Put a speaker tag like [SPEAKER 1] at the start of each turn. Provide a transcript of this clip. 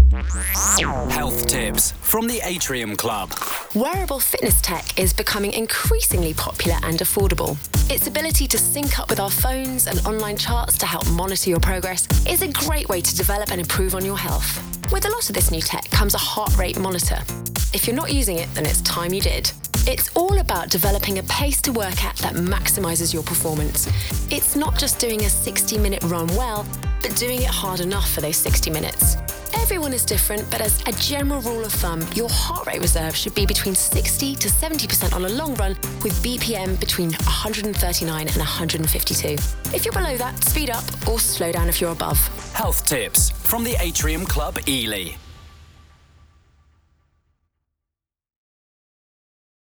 [SPEAKER 1] Health tips from the Atrium Club.
[SPEAKER 2] Wearable fitness tech is becoming increasingly popular and affordable. Its ability to sync up with our phones and online charts to help monitor your progress is a great way to develop and improve on your health. With a lot of this new tech comes a heart rate monitor. If you're not using it, then it's time you did. It's all about developing a pace to work at that maximizes your performance. It's not just doing a 60-minute run well, but doing it hard enough for those 60 minutes. Everyone is different, but as a general rule of thumb, your heart rate reserve should be between 60 to 70% on a long run, with BPM between 139 and 152. If you're below that, speed up or slow down if you're above.
[SPEAKER 1] Health tips from the Atrium Club, Ely.